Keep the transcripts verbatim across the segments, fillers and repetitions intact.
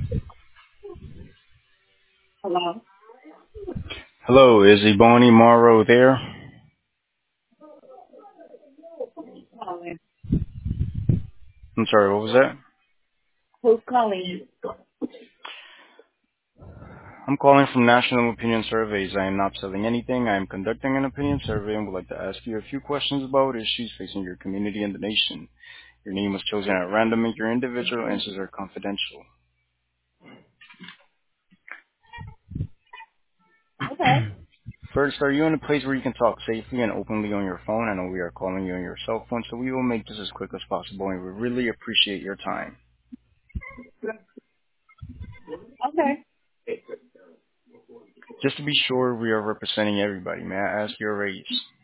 Hello. Hello, is Ebony Morrow there? Calling. I'm sorry, what was that? Who's calling? I'm calling from National Opinion Surveys. I am not selling anything. I am conducting an opinion survey and would like to ask you a few questions about issues facing your community and the nation. Your name was chosen at random and your individual answers are confidential. Okay. First, are you in a place where you can talk safely and openly on your phone? I know we are calling you on your cell phone, so we will make this as quick as possible and we really appreciate your time. Okay. Just to be sure we are representing everybody, may I ask your race?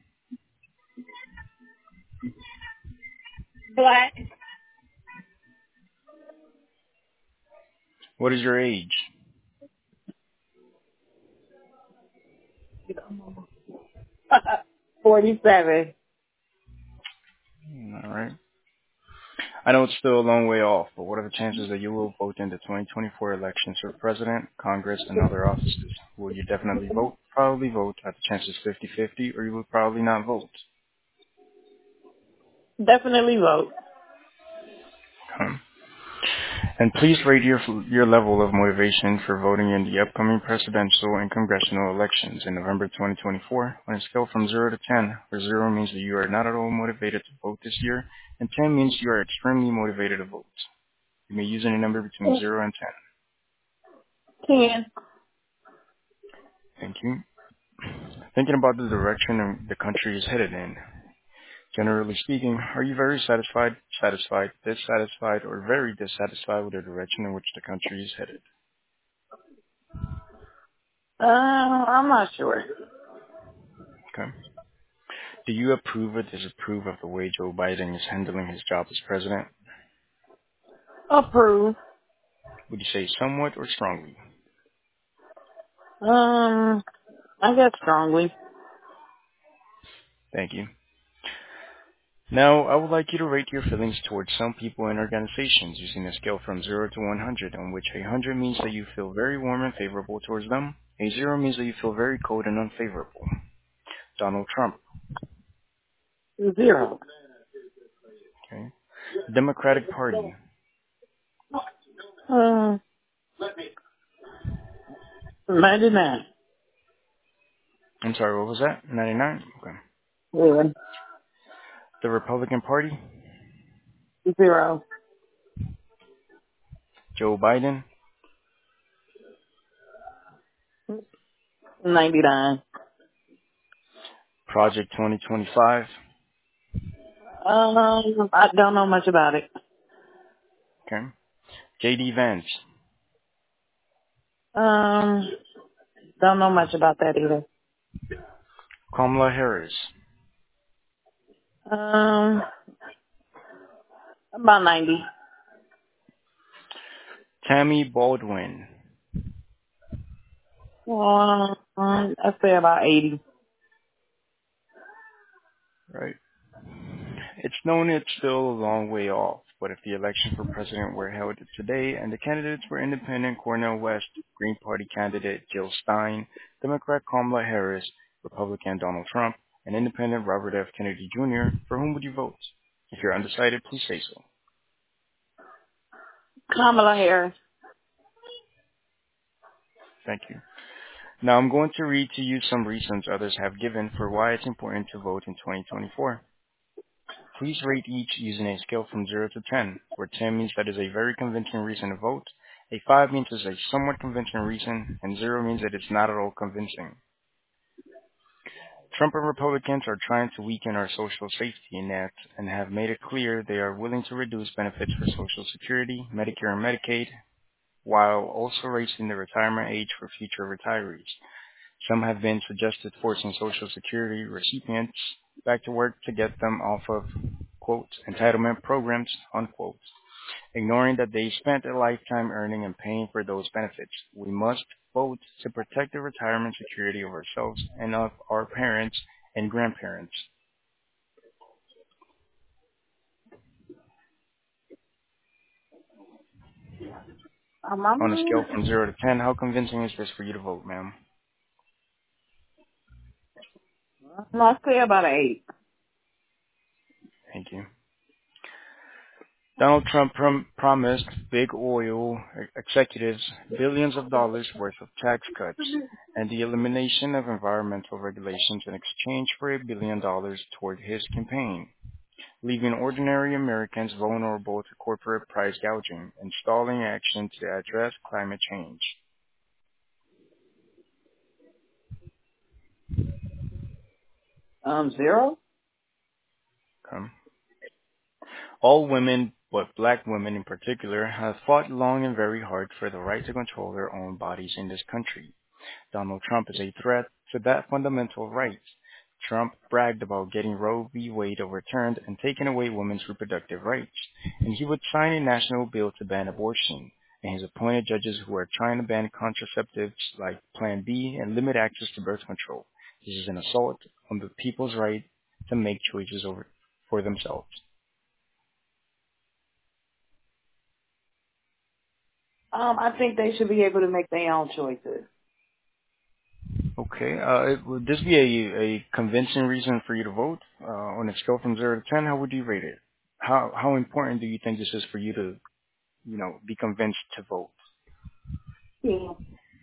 Black. What is your age? Forty-seven. All right. I know it's still a long way off, but what are the chances that you will vote in the twenty twenty-four elections for president, Congress, and other offices? Will you definitely vote, probably vote, at the chances fifty-fifty, or you will probably not vote? Definitely vote. Hmm. And please rate your, your level of motivation for voting in the upcoming presidential and congressional elections in November twenty twenty-four on a scale from zero to ten, where zero means that you are not at all motivated to vote this year, and ten means you are extremely motivated to vote. You may use any number between zero and ten. Ten. Thank you. Thinking about the direction the country is headed in, generally speaking, are you very satisfied, satisfied, dissatisfied, or very dissatisfied with the direction in which the country is headed? Uh, I'm not sure. Okay. Do you approve or disapprove of the way Joe Biden is handling his job as president? Approve. Would you say somewhat or strongly? Um, I guess strongly. Thank you. Now, I would like you to rate your feelings towards some people and organizations using a scale from zero to one hundred, on which one hundred means that you feel very warm and favorable towards them, a zero means that you feel very cold and unfavorable. Donald Trump. Zero. Okay. Democratic Party. Uh, ninety-nine. I'm sorry, what was that? ninety-nine? Okay. Yeah. The Republican Party. Zero. Joe Biden. Ninety-nine. Project twenty twenty-five. Um, I don't know much about it. Okay. J D Vance. Um, don't know much about that either. Kamala Harris. Um, about ninety. Tammy Baldwin. Um, I'd say about eighty. Right. It's known it's still a long way off, but if the election for president were held today and the candidates were independent Cornel West, Green Party candidate Jill Stein, Democrat Kamala Harris, Republican Donald Trump, and independent Robert F. Kennedy Junior, for whom would you vote? If you're undecided, please say so. Kamala Harris. Thank you. Now I'm going to read to you some reasons others have given for why it's important to vote in twenty twenty-four. Please rate each using a scale from zero to ten, where ten means that is a very convincing reason to vote, a five means it's a somewhat convincing reason, and zero means that it's not at all convincing. Trump and Republicans are trying to weaken our social safety net and have made it clear they are willing to reduce benefits for Social Security, Medicare, and Medicaid, while also raising the retirement age for future retirees. Some have been suggested forcing Social Security recipients back to work to get them off of, quote, entitlement programs, unquote, ignoring that they spent a lifetime earning and paying for those benefits. We must vote to protect the retirement security of ourselves and of our parents and grandparents. Um, I'm, On a scale from zero to ten, how convincing is this for you to vote, ma'am? no, I'd say about an eight. Thank you. Donald Trump prom- promised big oil executives billions of dollars worth of tax cuts and the elimination of environmental regulations in exchange for a billion dollars toward his campaign, leaving ordinary Americans vulnerable to corporate price gouging and stalling action to address climate change. Um, zero? Okay. All women, but black women in particular, have fought long and very hard for the right to control their own bodies in this country. Donald Trump is a threat to that fundamental right. Trump bragged about getting Roe v. Wade overturned and taking away women's reproductive rights, and he would sign a national bill to ban abortion, and he's appointed judges who are trying to ban contraceptives like Plan B and limit access to birth control. This is an assault on the people's right to make choices over for themselves. Um, I think they should be able to make their own choices. Okay. Uh, it- would this be a, a convincing reason for you to vote? Uh, on a scale from zero to ten, how would you rate it? How how important do you think this is for you to, you know, be convinced to vote? Yeah.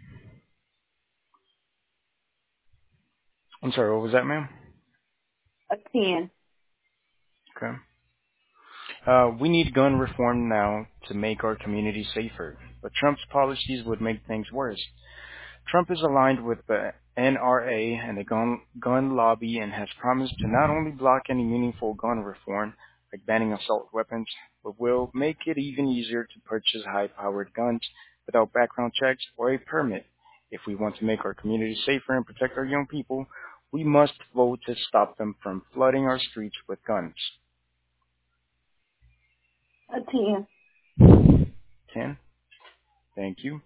I'm sorry, what was that, ma'am? A ten. Okay. Uh, we need gun reform now to make our communities safer, but Trump's policies would make things worse. Trump is aligned with the N R A and the gun, gun lobby and has promised to not only block any meaningful gun reform, like banning assault weapons, but will make it even easier to purchase high-powered guns without background checks or a permit. If we want to make our communities safer and protect our young people, we must vote to stop them from flooding our streets with guns. A ten. ten. Thank you.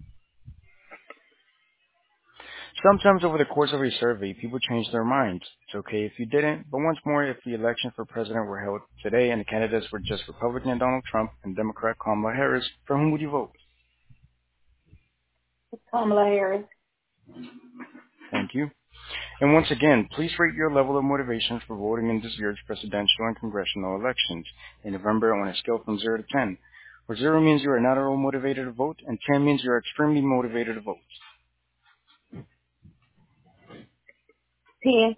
Sometimes over the course of a survey, people change their minds. It's okay if you didn't, but once more, if the election for president were held today and the candidates were just Republican Donald Trump and Democrat Kamala Harris, for whom would you vote? Kamala Harris. Thank you. And once again, please rate your level of motivation for voting in this year's presidential and congressional elections in November on a scale from zero to ten, where zero means you are not at all motivated to vote and ten means you are extremely motivated to vote. ten.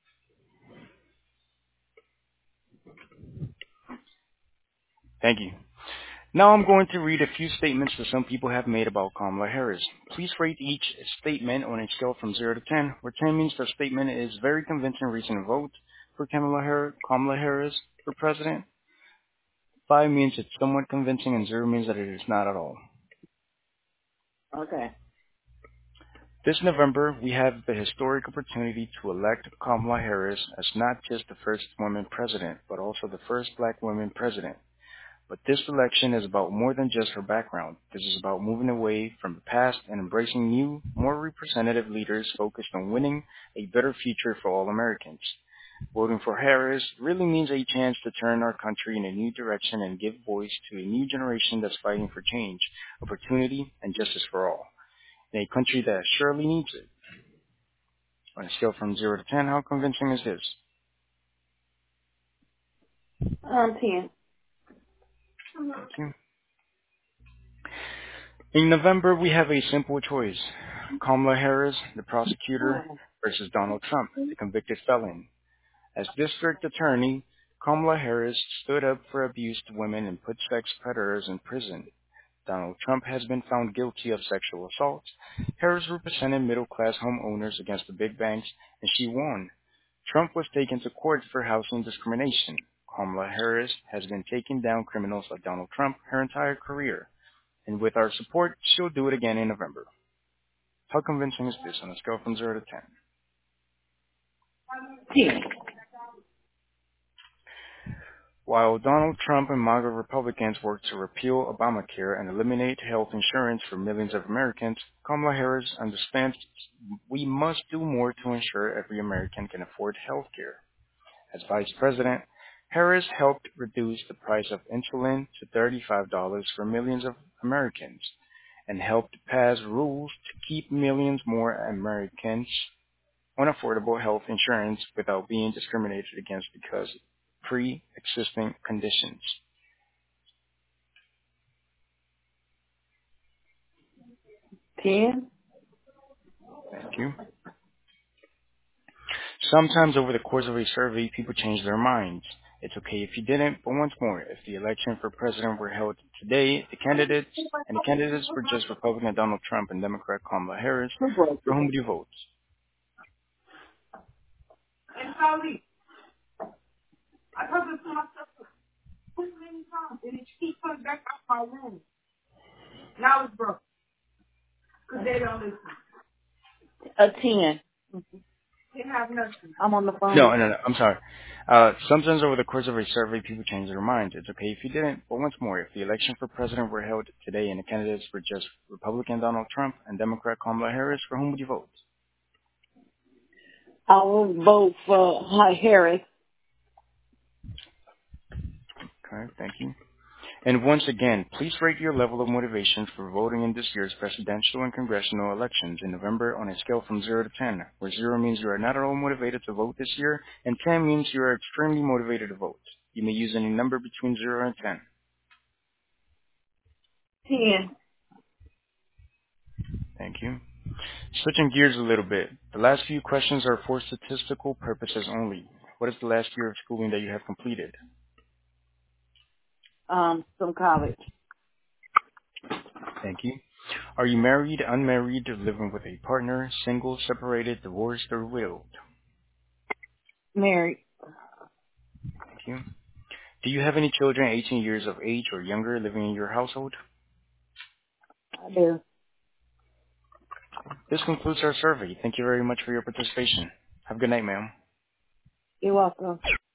Thank you. Now I'm going to read a few statements that some people have made about Kamala Harris. Please rate each statement on a scale from zero to ten, where ten means the statement is very convincing reason to vote for Kamala Harris, Kamala Harris for president. five means it's somewhat convincing, and zero means that it is not at all. Okay. This November, we have the historic opportunity to elect Kamala Harris as not just the first woman president, but also the first black woman president. But this election is about more than just her background. This is about moving away from the past and embracing new, more representative leaders focused on winning a better future for all Americans. Voting for Harris really means a chance to turn our country in a new direction and give voice to a new generation that's fighting for change, opportunity, and justice for all, in a country that surely needs it. On a scale from zero to ten, how convincing is this? Um, ten. Thank you. In November, we have a simple choice. Kamala Harris, the prosecutor, versus Donald Trump, the convicted felon. As district attorney, Kamala Harris stood up for abused women and put sex predators in prison. Donald Trump has been found guilty of sexual assault. Harris represented middle-class homeowners against the big banks, and she won. Trump was taken to court for housing discrimination. Kamala Harris has been taking down criminals like Donald Trump her entire career. And with our support, she'll do it again in November. How convincing is this on a scale from zero to ten? ten. While Donald Trump and MAGA Republicans work to repeal Obamacare and eliminate health insurance for millions of Americans, Kamala Harris understands we must do more to ensure every American can afford health care. As Vice President, Harris helped reduce the price of insulin to thirty-five dollars for millions of Americans. and helped pass rules to keep millions more Americans on affordable health insurance without being discriminated against because of pre-existing conditions. ten. Thank you. Sometimes over the course of a survey, people change their minds. It's okay if you didn't, but once more, if the election for president were held today, the candidates and the candidates were just Republican Donald Trump and Democrat Kamala Harris, Who broke for it? whom would you vote? And Charlie, I told this to myself too many times, and it keeps coming back out my room. Now it's broke because they don't listen. A ten. Didn't have nothing. I'm on the phone. No, no, no, I'm sorry. Uh, sometimes over the course of a survey, people change their minds. It's okay if you didn't, but once more, if the election for president were held today and the candidates were just Republican Donald Trump and Democrat Kamala Harris, for whom would you vote? I will vote for uh, Harris. Okay, thank you. And once again, please rate your level of motivation for voting in this year's presidential and congressional elections in November on a scale from zero to ten, where zero means you are not at all motivated to vote this year, and ten means you are extremely motivated to vote. You may use any number between zero and ten. ten. Thank you. Switching gears a little bit, the last few questions are for statistical purposes only. What is the last year of schooling that you have completed? Um, some college. Thank you. Are you married, unmarried, living with a partner, single, separated, divorced, or widowed? Married. Thank you. Do you have any children eighteen years of age or younger living in your household? I do. This concludes our survey. Thank you very much for your participation. Have a good night, ma'am. You're welcome.